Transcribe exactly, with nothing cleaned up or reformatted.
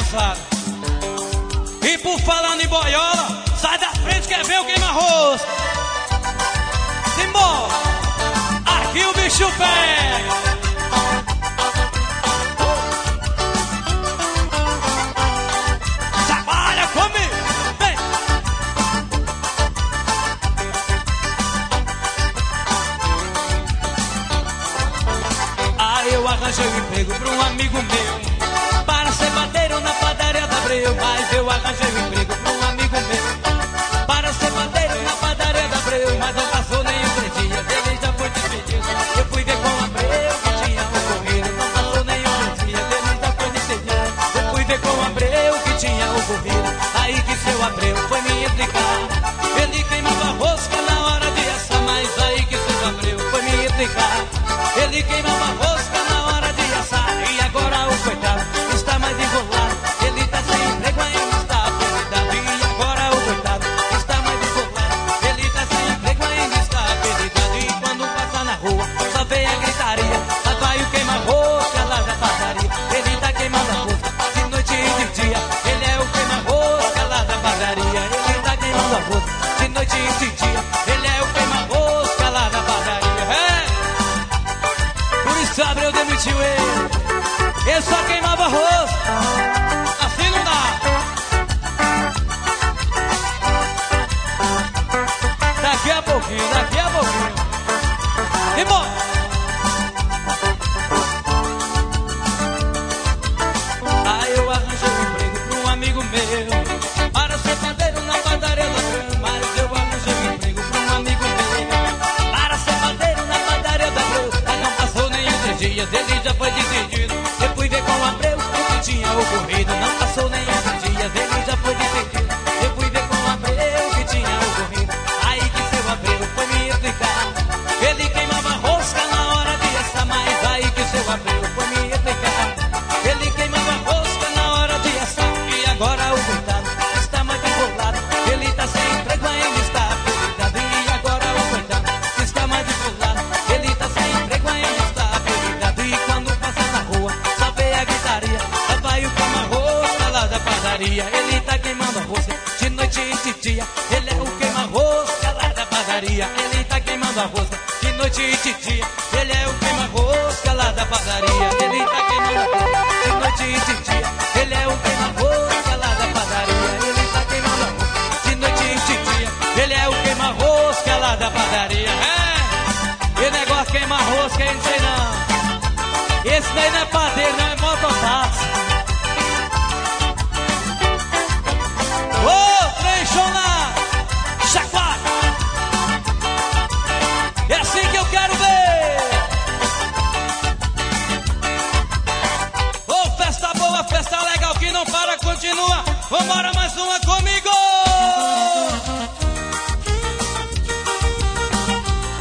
desgraçado. E por falando em boiola, sai da frente, quer ver o queima-arroz. Simbora, aqui o bicho pega. Trabalha comigo, vem. Ah, eu arranjei um emprego pra um amigo meu, para ser padeiro na padaria da Abreu. Mas eu arranjei um emprego pra um amigo meu, para ser padeiro na padaria da Abreu. Mas não passou nenhum três dias, ele já foi despedido. Eu fui ver com o Abreu que tinha ocorrido. Não passou nenhum três dias, ele já foi despedido. Eu fui ver com o Abreu que tinha ocorrido. Aí que seu Abreu foi me explicar. Ele queimava rosca na hora de assar. Mas aí que seu Abreu foi me explicar. Ele queimava rosca na hora de assar. E agora o coitado está mais enrolado. Ele tá sem emprego, ainda está apelidado. E agora o coitado está mais enrolado. Ele tá sem emprego, ainda está apelidado. E quando passa na rua, só vem a gritaria. Lá vai o queima-rosca lá da padaria. Ele tá queimando a rosca de noite e de dia. Ele é o queima-rosca lá da padaria. Ele tá queimando a rosca de noite e de dia. Ele é o queima-rosca lá da padaria. É! Por isso Abreu demitiu ele. Ele só queimava arroz. Assim não dá. Daqui a pouquinho, daqui a pouquinho. E bora. Ah, eu arranjei um emprego pra um amigo meu, para ser padeiro na padaria da Abreu. Mas eu arranjei um emprego pra um amigo meu, para ser padeiro na padaria da Abreu. Mas não passou nem três dias, ele já foi decidido. Eu fui ver com o Abreu o que tinha ocorrido. Não passou nem três dias, ele já foi decidido. Eu fui ver com o Abreu o que tinha ocorrido. Aí que seu Abreu foi me explicar. Ele queimava rosca na hora de assar. Mas aí que seu Abreu foi me explicar. Ele queimava rosca na hora de assar. E agora o coitado está mais enrolado. Ele tá sem emprego, ainda está apelidado. E agora o coitado está mais enrolado. Ele tá sem emprego, ainda está apelidado. E quando passa na rua, só vê a gritaria. Lá vai o queima-rosca lá da padaria. Ele tá queimando a rosca de noite e de dia. Ele é o queima-rosca lá da padaria. Ele tá queimando a rosca de noite e de dia. Ele é o queima-rosca lá da padaria. Ele tá queimando a rosca de noite e de dia. Ele é o queima-rosca lá da padaria. Ele tá queimando a rosca de noite e de dia. Ele é o queima-rosca lá da padaria. É! E negócio queimar rosca, eu não sei não. Esse daí não é padeiro, não é mototáxi. Ô, oh, trem chonado, chacoalha. É assim que eu quero ver. Ô, oh, festa boa, festa legal que não para, continua. Vambora,